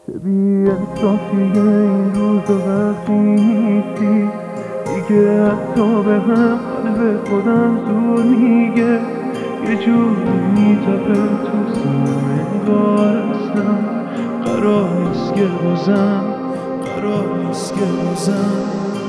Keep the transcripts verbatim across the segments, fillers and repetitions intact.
چه بی انصافیه این روزا وقتی نیستی دیگه، حتی به هم قلب خودم زور میگه، یه جوری میتپه تو سینم انگار اصلا قرار نیست که بازم قرار نیست که بازم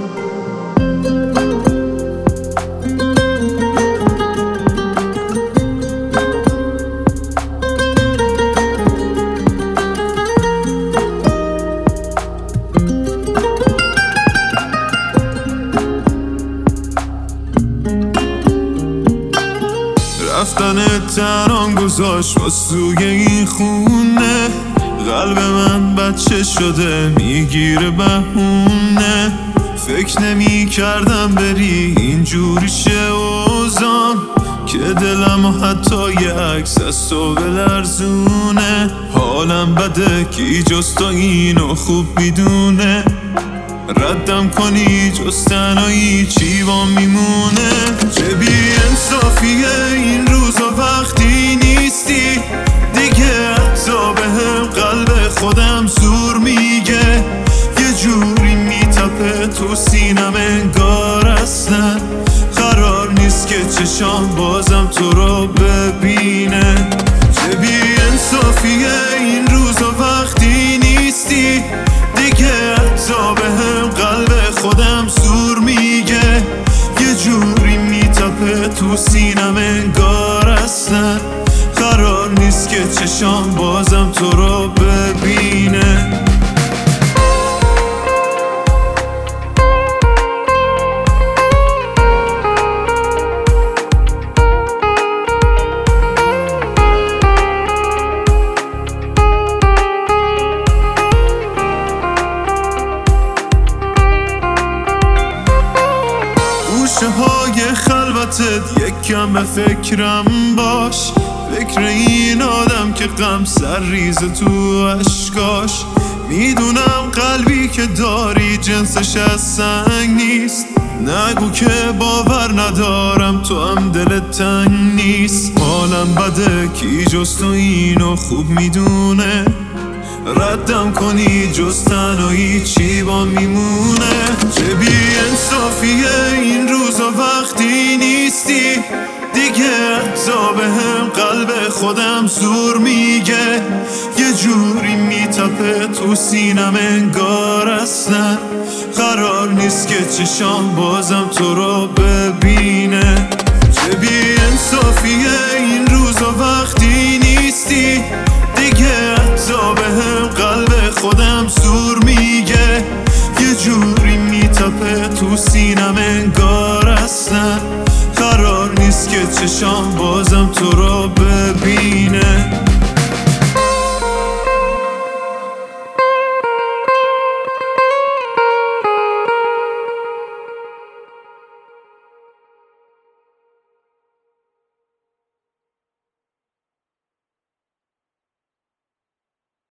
رفتن تنام گذاشت باز توی این خونه، قلب من بچه شده میگیره بهونه. فکر نمی کردم بری اینجوری شه اوزان، که دلم و حتی یه عکس از تو بلرزونه. حالم بده کی جز تو اینو خوب میدونه، ردم کنی جز تنهایی چی با میمونه. چه بی انصافیه این روزا وقتی نیستی دیگه، حتی به هم قلب خودم زور میگه، یه جوری میتپه تو سینم انگار اصلا قرار نیست که چشام بازم تو رو ببینه. چه بی انصافیه این روزا وقتی نیستی دیگه، حتی به هم قلب خودم زور میگه، یه جوری میتپه تو سینم انگار اصلا قرار نیست که چشام بازم تو رو ببینه. گوشه های خلوتت یک کم به فکرم باش، فکر این آدم که غم سر ریز تو اشکاش. میدونم قلبی که داری جنسش از سنگ نیست، نگو که باور ندارم تو هم دلت تنگ نیست. حالم بده کی جز تو اینو خوب میدونه، ردم کنی جز تنهایی چی با میمونه. چه بی انصافیه این روزا وقتی نیستی دیگه، حتی به هم قلب خودم زور میگه، یه جوری میتپه تو سینم انگار اصلا قرار نیست که چشام بازم تو رو ببینه. چه بی انصافیه این روزا وقتی نیستی دیگه، حتی به هم قلب خودم زور میگه، یه جوری میتپه تو سینم انگار اصلا قرار نیست که چشام بازم تو رو ببینه.